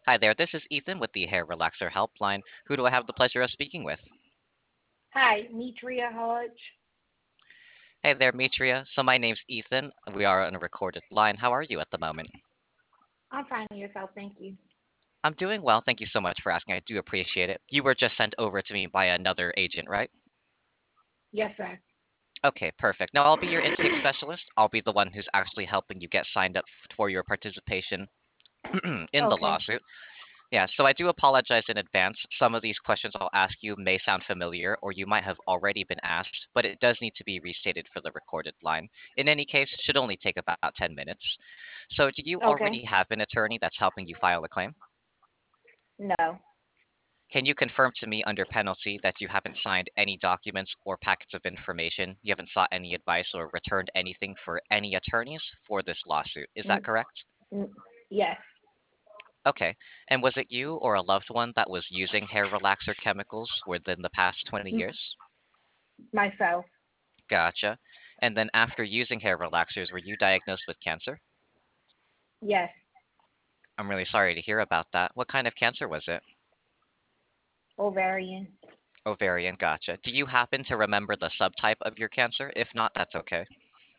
Hi there, this is Ethan with the Hair Relaxer Helpline. Who do I have the pleasure of speaking with? Hi, Mitria Hodge. Hey there, Mitria. So my name's Ethan. We are on a recorded line. How are you at the moment? I'm finding yourself, thank you. I'm doing well. Thank you so much for asking. I do appreciate it. You were just sent over to me by another agent, right? Yes, sir. Okay, perfect. Now I'll be your intake specialist. I'll be the one who's actually helping you get signed up for your participation in the Okay. lawsuit. Yeah, so I do apologize in advance. Some of these questions I'll ask you may sound familiar, or you might have already been asked, but it does need to be restated for the recorded line. In any case, it should only take about 10 minutes. So, do you Okay. already have an attorney that's helping you file a claim? No. Can you confirm to me under penalty that you haven't signed any documents or packets of information, you haven't sought any advice or returned anything for any attorneys for this lawsuit? Is that N- correct? yes. Okay. And was it you or a loved one that was using hair relaxer chemicals within the past 20 M- years? myself. Gotcha. And then after using hair relaxers, were you diagnosed with cancer? Yes. I'm really sorry to hear about that. What kind of cancer was it? Ovarian. Ovarian, gotcha. Do you happen to remember the subtype of your cancer? If not, that's okay.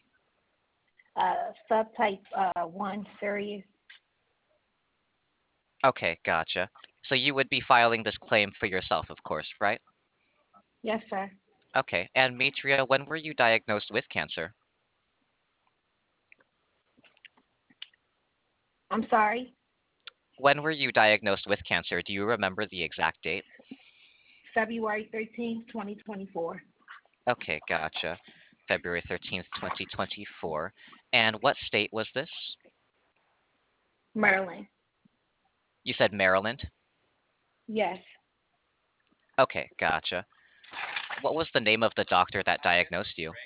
Subtype 1, serious. Okay, gotcha. So you would be filing this claim for yourself, of course, right? Yes, sir. Okay. And Mitria, when were you diagnosed with cancer? I'm sorry. When were you diagnosed with cancer? Do you remember the exact date? February 13th, 2024. Okay, gotcha. February 13th, 2024. And what state was this? Maryland. You said Maryland? Yes. Okay, gotcha. What was the name of the doctor that diagnosed you?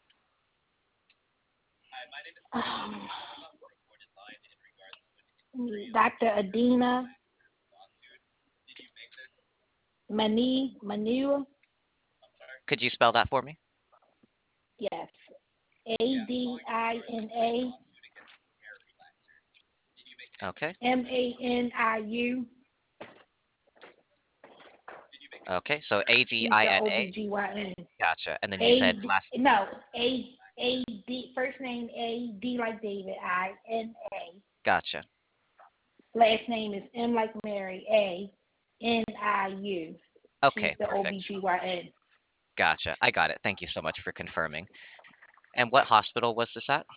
Um, Dr. Adina Manua. Could you spell that for me? Yes. Adina Okay, Maniu. okay. So She's the Adina. OBGYN. Gotcha. And then you A said D last. no A D first name A D like David INA. Gotcha. Last name is M like Mary Aniu. She's Okay, the perfect. OBGYN. Gotcha. I got it. Thank you so much for confirming. And what hospital was this at?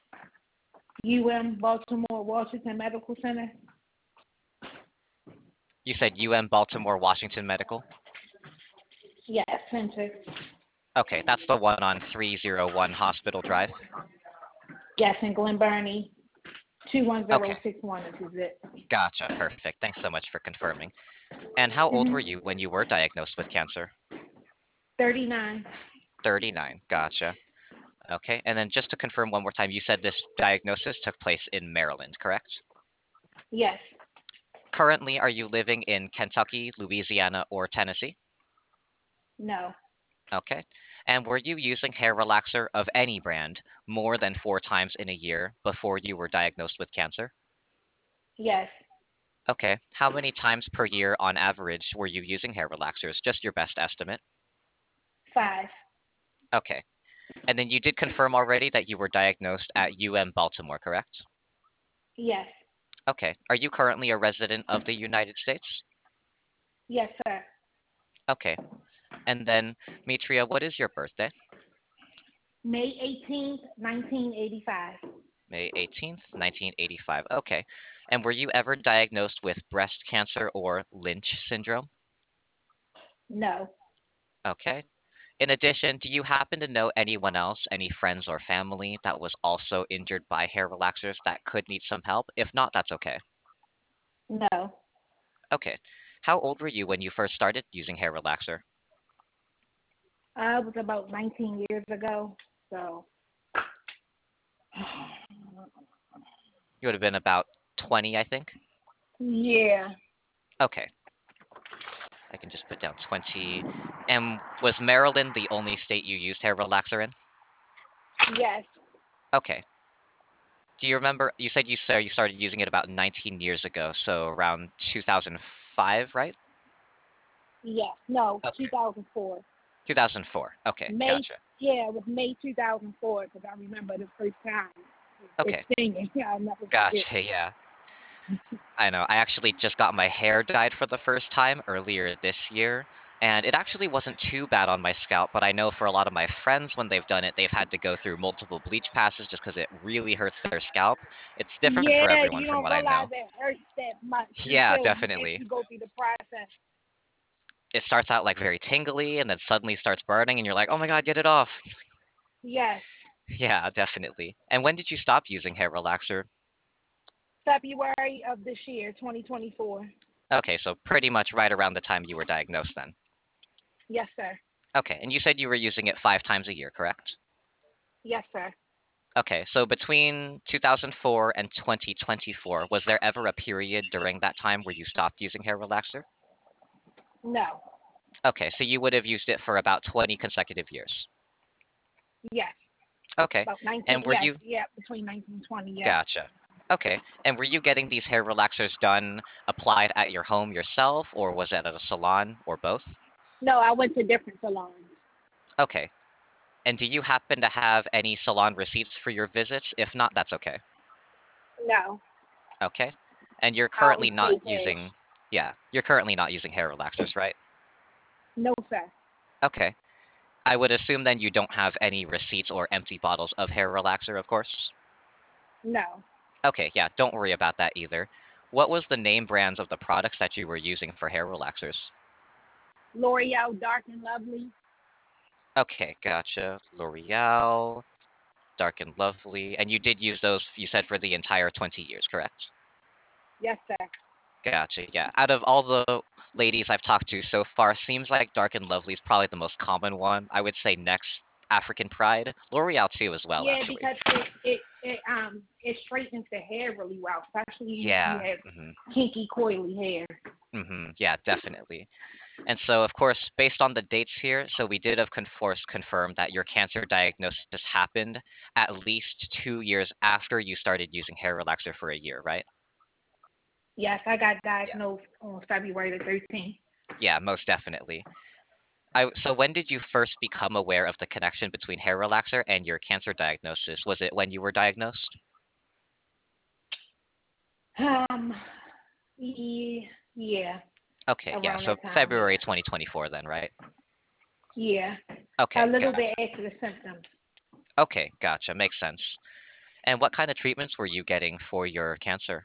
Baltimore Washington Medical Center. You said UM Baltimore Washington Medical? Yes, Center. Okay, that's the one on 301 Hospital Drive. Yes, in Glen Burnie. Okay, 21061 is it. gotcha. Perfect. Thanks so much for confirming. And how old were Mhm. you when you were diagnosed with cancer? 39. 39. Gotcha. Okay. And then just to confirm one more time, you said this diagnosis took place in Maryland, correct? Yes. Currently, are you living in Kentucky, Louisiana, or Tennessee? No. Okay. And were you using hair relaxer of any brand more than 4 times in a year before you were diagnosed with cancer? Yes. Okay. How many times per year on average were you using hair relaxers? Just your best estimate. 5. Okay. And then you did confirm already that you were diagnosed at UM Baltimore, correct? Yes. Okay. Are you currently a resident of the United States? Yes, sir. Okay. And then, Mitria, what is your birthday? May 18th, 1985. May 18th, 1985. Okay. And were you ever diagnosed with breast cancer or Lynch syndrome? No. Okay. In addition, do you happen to know anyone else, any friends or family that was also injured by hair relaxers that could need some help? If not, that's okay. No. Okay. How old were you when you first started using hair relaxer? I was about 19 years ago. So, You would have been about 20, I think. yeah. Okay. I can just put down 20. And was Maryland the only state you used hair relaxer in? Yes. Okay. Do you remember? You said you started using it about 19 years ago, so around 2005, right? Yes. No, Okay. 2004. 2004. Okay, May. gotcha. Yeah, it was May 2004 because I remember the first time. It's Okay, singing. I'll never forget. gotcha. Yeah, I know. I actually just got my hair dyed for the first time earlier this year, and it actually wasn't too bad on my scalp, but I know for a lot of my friends, when they've done it, they've had to go through multiple bleach passes just because it really hurts their scalp. It's different for Yeah, everyone, you from don't what I realize know. it hurts that much Yeah, until you definitely. actually go through the process. It starts out like very tingly and then suddenly starts burning, and you're like, oh my God, get it off. Yes. Yeah, definitely. And when did you stop using hair relaxer? February of this year, 2024. Okay, so pretty much right around the time you were diagnosed then. Yes, sir. Okay, and you said you were using it 5 times a year, correct? Yes, sir. Okay, so between 2004 and 2024, was there ever a period during that time where you stopped using hair relaxer? No. Okay, so you would have used it for about 20 consecutive years. Yes. Okay, About 19. and were Yes. you, Yeah. Between 19 and 20. Yes. gotcha. Okay, and were you getting these hair relaxers done, applied at your home yourself, or was it at a salon, or both? No, I went to different salons. Okay, and do you happen to have any salon receipts for your visits? If not, that's okay. No. Okay, and you're I always currently not pay cash. using, yeah, you're currently not using hair relaxers, right? No, sir. Okay. I would assume then you don't have any receipts or empty bottles of hair relaxer, of course? No. Okay, yeah, don't worry about that either. What was the name brands of the products that you were using for hair relaxers? L'Oreal Dark and Lovely. Okay, gotcha. L'Oreal, Dark and Lovely. And you did use those, you said, for the entire 20 years, correct? Yes, sir. Gotcha, yeah. Out of all the ladies I've talked to so far, seems like Dark and Lovely is probably the most common one. I would say next, African Pride. L'Oreal too as well, Yeah, actually. because it straightens the hair really well, especially if you Yeah. have kinky, coily hair. Yeah, definitely. And so, of course, based on the dates here, so we did, of course, confirm that your cancer diagnosis happened at least 2 years after you started using hair relaxer for a year, right? Yes, I got Yeah. diagnosed on February the 13th. Yeah, most definitely. So when did you first become aware of the connection between hair relaxer and your cancer diagnosis? Was it when you were diagnosed? Um, yeah, Okay, yeah, around so that time, February yeah. 2024 then, right? Yeah, a Okay, little gotcha. bit after the symptoms. Okay, gotcha. Makes sense. And what kind of treatments were you getting for your cancer?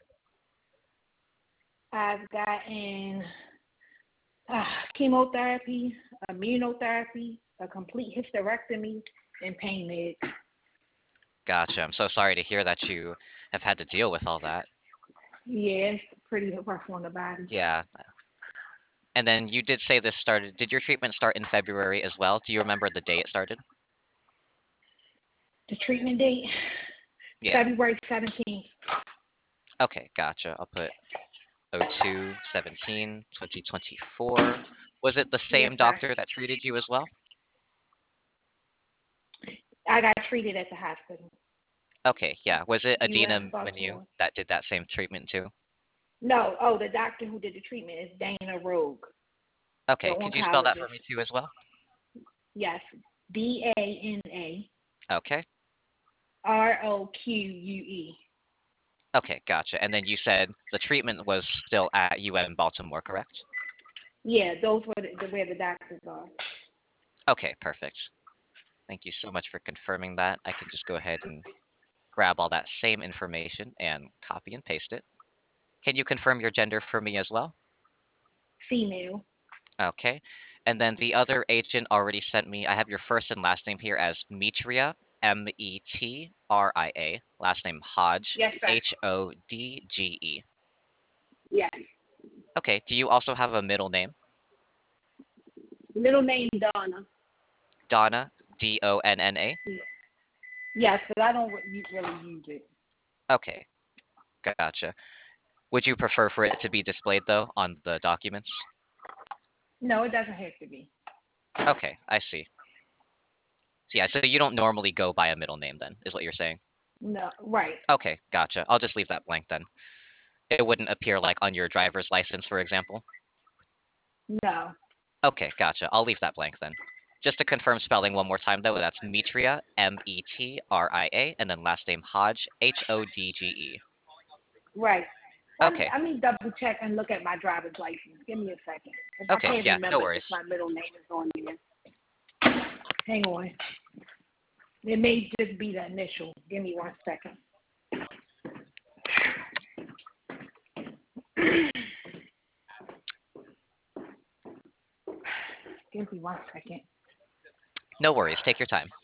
I've gotten chemotherapy, immunotherapy, a complete hysterectomy, and pain meds. Gotcha. I'm so sorry to hear that you have had to deal with all that. Yeah, it's pretty rough on the body. Yeah. And then you did say did your treatment start in February as well? Do you remember the day it started? The treatment date, Yeah. February 17th. Okay, gotcha. I'll put 02/17/2024. Was it the Yes, same sir. doctor that treated you as well? I got treated at the hospital. Okay, yeah. Was it U.S. Adina Manu Baltimore. that did that same treatment too? No, oh, the doctor who did the treatment is Dana Rogue, the Okay, could you spell that for oncologist. me too as well? Yes, DANA Okay. ROQUE. Okay, gotcha. And then you said the treatment was still at UM Baltimore, correct? Yeah, those were where the doctors are. Okay, perfect. Thank you so much for confirming that. I can just go ahead and grab all that same information and copy and paste it. Can you confirm your gender for me as well? Female. Okay. And then the other agent already sent me, I have your first and last name here as Metria, Metria. Last name Hodge, Yes, sir. Hodge. Yes. Okay. Do you also have a middle name? Middle name Donna. Donna, Donna. Yes, but I don't really use it. Okay. Gotcha. Would you prefer for it to be displayed though on the documents? No, it doesn't have to be. Okay, I see. So yeah, so you don't normally go by a middle name then, is what you're saying? No, right. Okay, gotcha. I'll just leave that blank then. It wouldn't appear like on your driver's license, for example. No. Okay, gotcha. I'll leave that blank then. Just to confirm spelling one more time, though, that's Metria, Metria, and then last name Hodge, Hodge. Right. Okay, Let me double check and look at my driver's license. Give me a second. If I okay, can't yeah, no remember if worries. my middle name is on there. Hang on. It may just be the initial. Give me 1 second. Give me 1 second. No worries, take your time.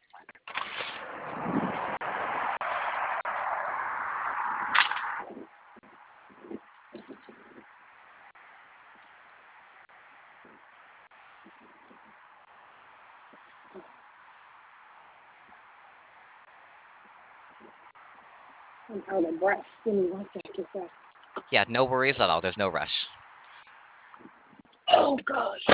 I'm out of breath. Give me 1 second, sir. Yeah, no worries at all. There's no rush. Oh, gosh.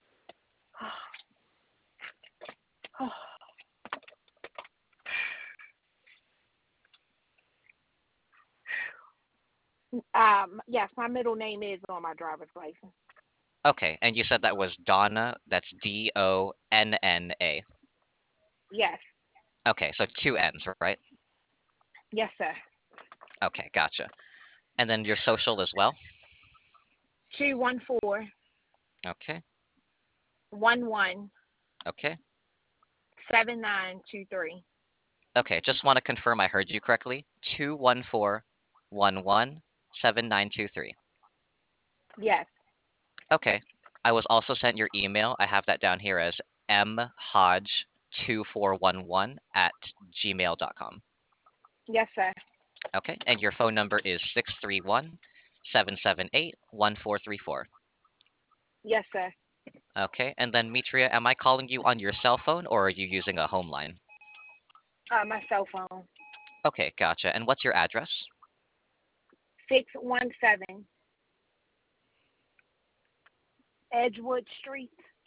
Yes, my middle name is on my driver's license. Okay, and you said that was Donna. That's Donna. Yes. Okay, so two N's, right? Yes, sir. Okay, gotcha. And then your social as well? 214 Okay, 11 okay. 7923. Okay, just want to confirm I heard you correctly. 214-11-7923. Yes. Okay. I was also sent your email. I have that down here as mhodge2411 at gmail.com. Yes, sir. Okay, and your phone number is 631-778-1434. Yes, sir. Okay, and then Mitria, am I calling you on your cell phone or are you using a home line? My cell phone. Okay, gotcha. And what's your address? 617 Edgewood Street,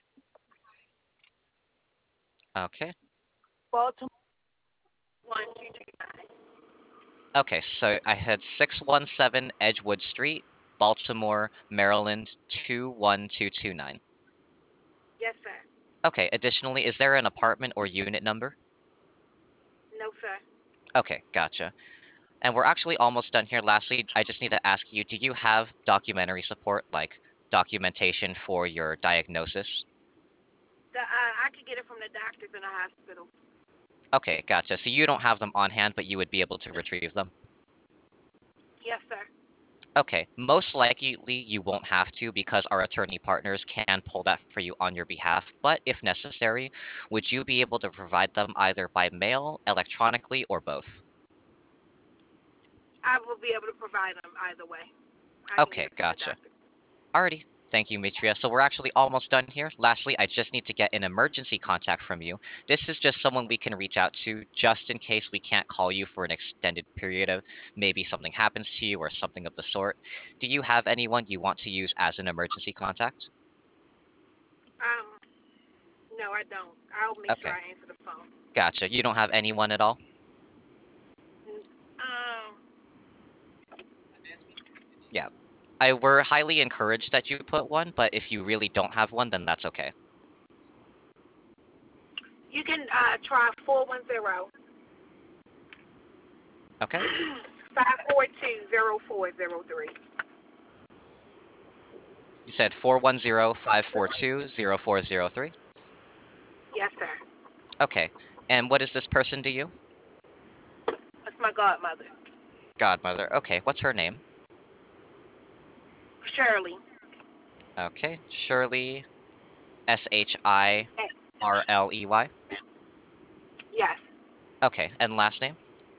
Okay. Baltimore 1239. Okay, so I had 617 Edgewood Street, Baltimore, Maryland 21229. Yes, sir. Okay, additionally, is there an apartment or unit number? No, sir. Okay, gotcha. And we're actually almost done here. Lastly, I just need to ask you, do you have documentary support, like documentation for your diagnosis? I could get it from the doctors in the hospital. Okay, gotcha. So you don't have them on hand, but you would be able to retrieve them? Yes, sir. Okay, most likely you won't have to because our attorney partners can pull that for you on your behalf, but if necessary, would you be able to provide them either by mail, electronically, or both? I will be able to provide them either way. I can get Okay, it from the gotcha. doctor. Alrighty. Thank you, Mitria. So we're actually almost done here. Lastly, I just need to get an emergency contact from you. This is just someone we can reach out to just in case we can't call you for an extended period of maybe something happens to you or something of the sort. Do you have anyone you want to use as an emergency contact? Um, no, I don't. I'll make sure Okay, I answer the phone. gotcha. You don't have anyone at all? Um, Yeah. We're highly encouraged that you put one, but if you really don't have one, then that's okay. you can try 410 Okay? 542-0403. You said 410-542-0403? Yes, sir. Okay. And what is this person to you? That's my godmother, Godmother. Okay, what's her name? Shirley. Okay, Shirley, Shirley. Yes, Okay, and last name?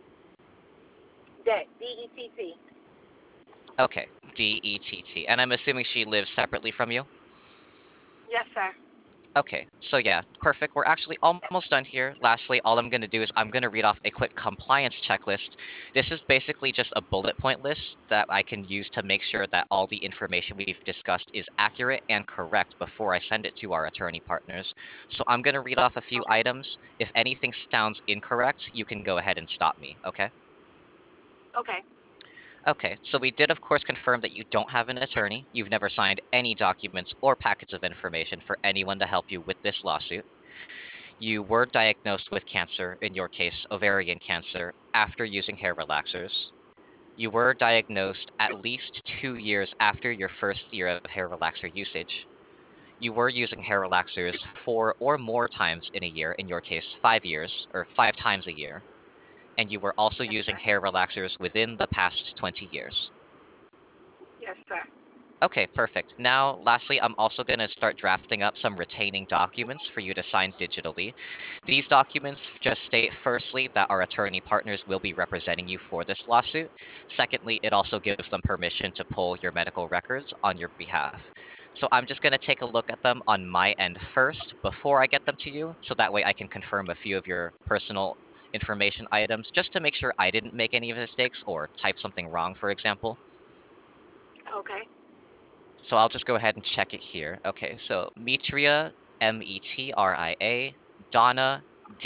Dett. Okay, Dett. And I'm assuming she lives separately from you? Yes, sir. Okay, so yeah, perfect. We're actually almost done here. Lastly, all I'm going to do is I'm going to read off a quick compliance checklist. This is basically just a bullet point list that I can use to make sure that all the information we've discussed is accurate and correct before I send it to our attorney partners. So I'm going to read off a few items. If anything sounds incorrect, you can go ahead and stop me, okay? Okay. Okay, so we did, of course, confirm that you don't have an attorney. You've never signed any documents or packets of information for anyone to help you with this lawsuit. You were diagnosed with cancer, in your case, ovarian cancer, after using hair relaxers. You were diagnosed at least 2 years after your first year of hair relaxer usage. You were using hair relaxers 4 or more times in a year, in your case, 5 years, or 5 times a year. And you were also Yes, using sir. hair relaxers within the past 20 years. Yes, sir. Okay, perfect. Now, lastly, I'm also going to start drafting up some retaining documents for you to sign digitally. These documents just state, firstly, that our attorney partners will be representing you for this lawsuit. Secondly, it also gives them permission to pull your medical records on your behalf. So I'm just going to take a look at them on my end first before I get them to you, so that way I can confirm a few of your personal information items, just to make sure I didn't make any mistakes or type something wrong, for example. Okay. So I'll just go ahead and check it here. Okay, so Metria, Metria, Donna,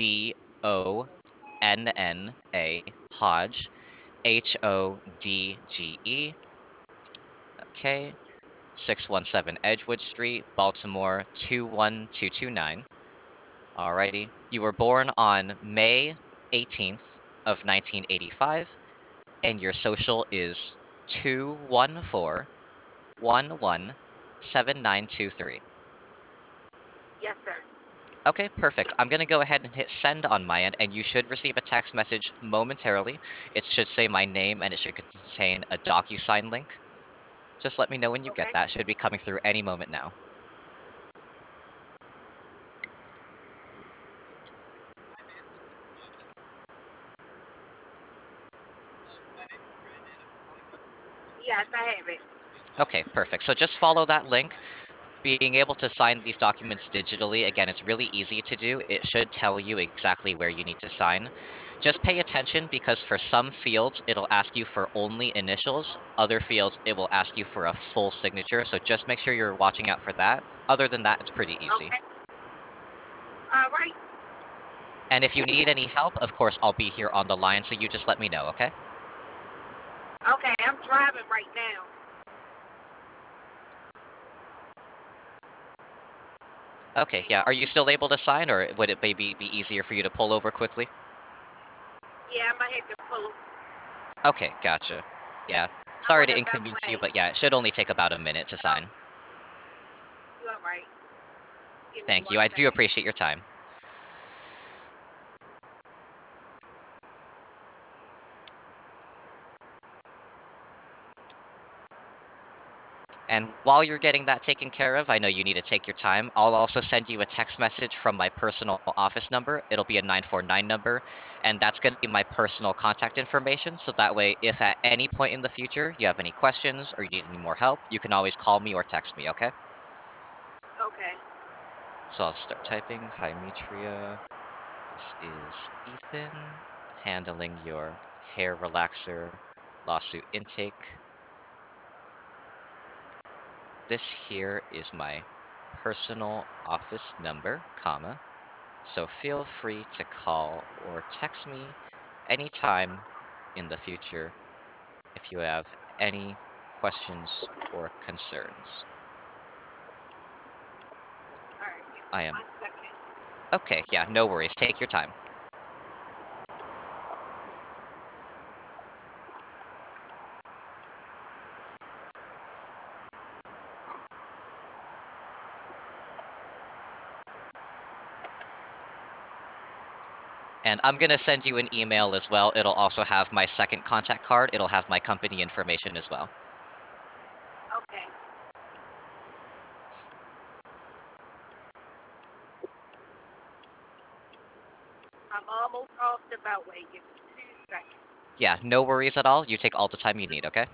Donna, Hodge, Hodge. Okay, 617 Edgewood Street, Baltimore, 21229. Alrighty. You were born on May 18th of 1985, and your social is 214117923. Yes, sir. Okay, perfect. I'm going to go ahead and hit send on my end, and you should receive a text message momentarily. It should say my name, and it should contain a DocuSign link. Just let me know when you get Okay. that. It should be coming through any moment now. Yes, I have it. Okay, perfect. So just follow that link. Being able to sign these documents digitally, again, it's really easy to do. It should tell you exactly where you need to sign. Just pay attention, because for some fields, it'll ask you for only initials. Other fields, it will ask you for a full signature. So just make sure you're watching out for that. Other than that, it's pretty easy. Okay. All right. And if you need any help, of course, I'll be here on the line. So you just let me know, okay? Okay, I'm driving right now. Okay, yeah. Are you still able to sign, or would it maybe be easier for you to pull over quickly? Yeah, I might have to pull. Okay, gotcha. Yeah. I'm Sorry on to the inconvenience you, beltway. but yeah, it should only take about a minute to Oh, sign. you all right? Give me Thank you. one I do second. appreciate your time. And while you're getting that taken care of, I know you need to take your time. I'll also send you a text message from my personal office number. It'll be a 949 number, and that's going to be my personal contact information. So that way, if at any point in the future you have any questions or you need any more help, you can always call me or text me, okay? Okay. So I'll start typing. Hi, Mitria. This is Ethan, handling your hair relaxer lawsuit intake. This here is my personal office number, comma. So feel free to call or text me anytime in the future if you have any questions or concerns. All right. Give me I am one second. okay. Yeah, no worries. Take your time. And I'm going to send you an email as well. It'll also have my second contact card. It'll have my company information as well. Okay. I'm almost off the beltway. Give me 2 seconds. Yeah, no worries at all. You take all the time you need, okay?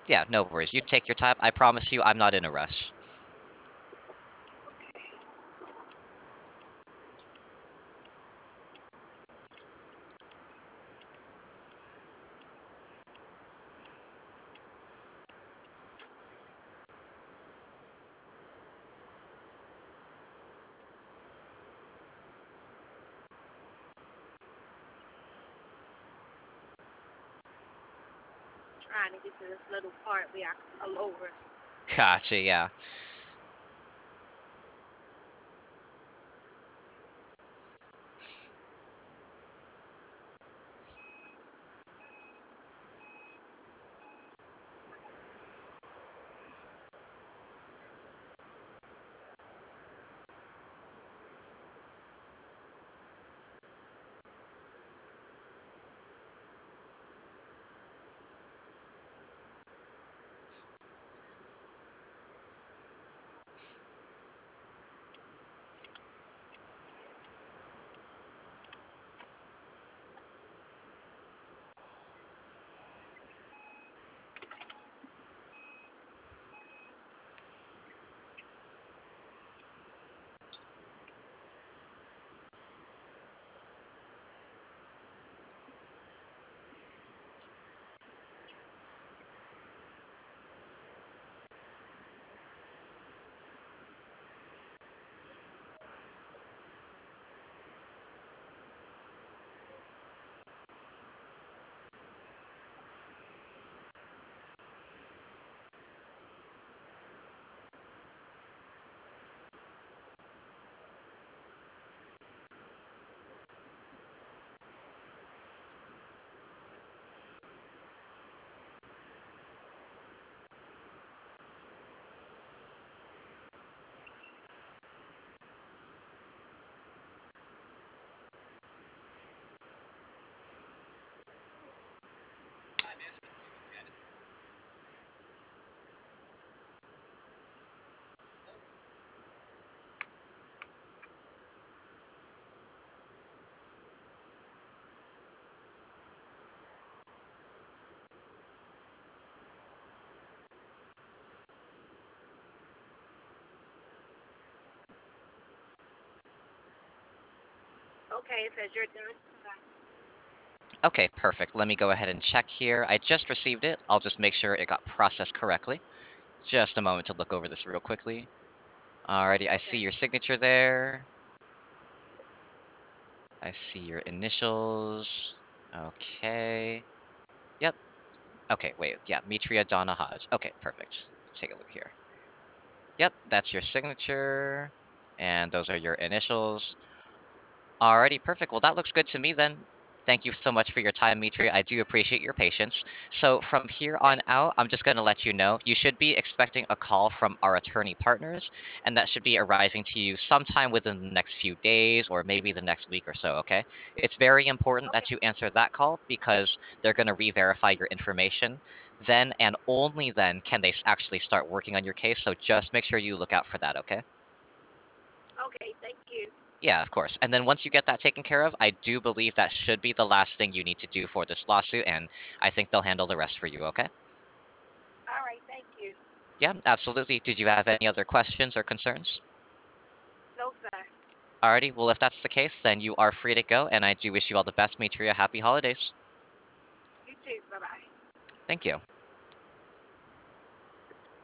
Yeah, no worries. You take your time. I promise you, I'm not in a rush. Trying to get to this little part where I can pull over. Gotcha, yeah. Okay, it says you're done. Okay, perfect. Let me go ahead and check here. I just received it. I'll just make sure it got processed correctly. Just a moment to look over this real quickly. Alrighty, I see your signature there. I see your initials. Okay. Yep. Okay, wait. Yeah, Mitria Donna Hodge. Okay, perfect. Let's take a look here. Yep, that's your signature. And those are your initials. Alrighty, perfect. Well, that looks good to me then. Thank you so much for your time, Mitri. I do appreciate your patience. So from here on out, I'm just going to let you know, you should be expecting a call from our attorney partners, and that should be arriving to you sometime within the next few days or maybe the next week or so, okay? It's very important that you answer that call because they're going to re-verify your information. Then and only then can they actually start working on your case, so just make sure you look out for that, okay? Okay, thank you. Yeah, of course. And then once you get that taken care of, I do believe that should be the last thing you need to do for this lawsuit, and I think they'll handle the rest for you, okay? All right, thank you. Yeah, absolutely. Did you have any other questions or concerns? No, sir. Alrighty, well, if that's the case, then you are free to go, and I do wish you all the best, Matria. Happy holidays. You too. Bye-bye. Thank you.